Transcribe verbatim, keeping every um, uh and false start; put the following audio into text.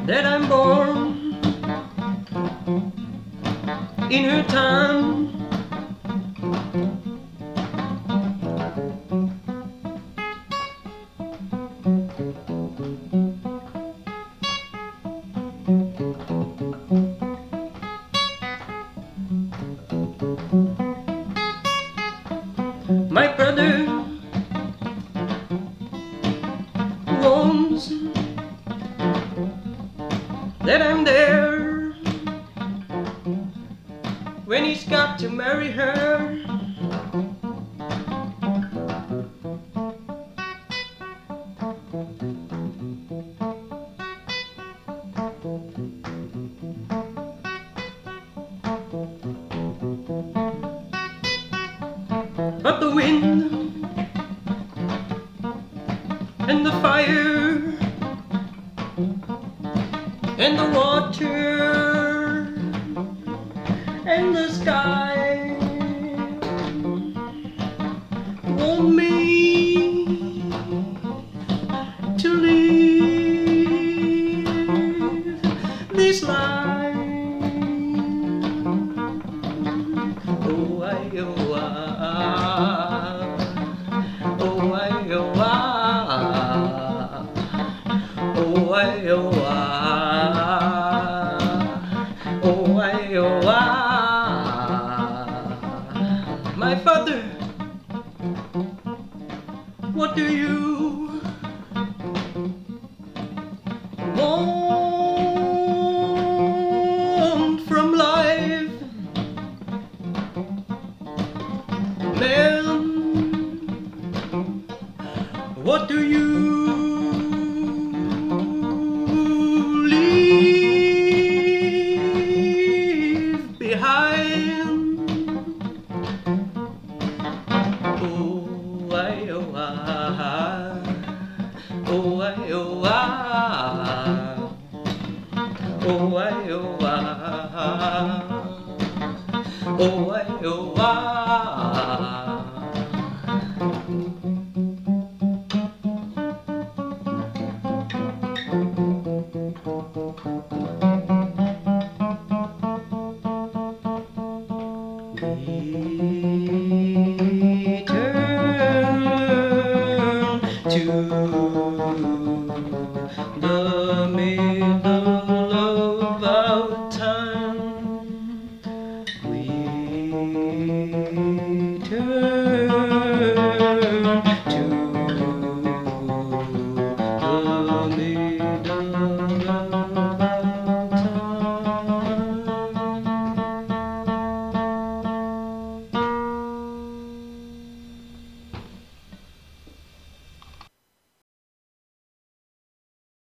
that I'm born in her time. My brother wants that I'm there when he's got to marry her. But the wind and the fire and the water and the sky want me to live this life. Oh, I, oh, I, oh, I, oh, I, oh, I, oh, I, oh, I, oh, I. My father, what do you want from life? Man, what do you leave behind? Oh, I, oh, I, oh, I, oh, I, oh, I, oh, I, oh, I, oh, I. Return to the middle of our time. We turn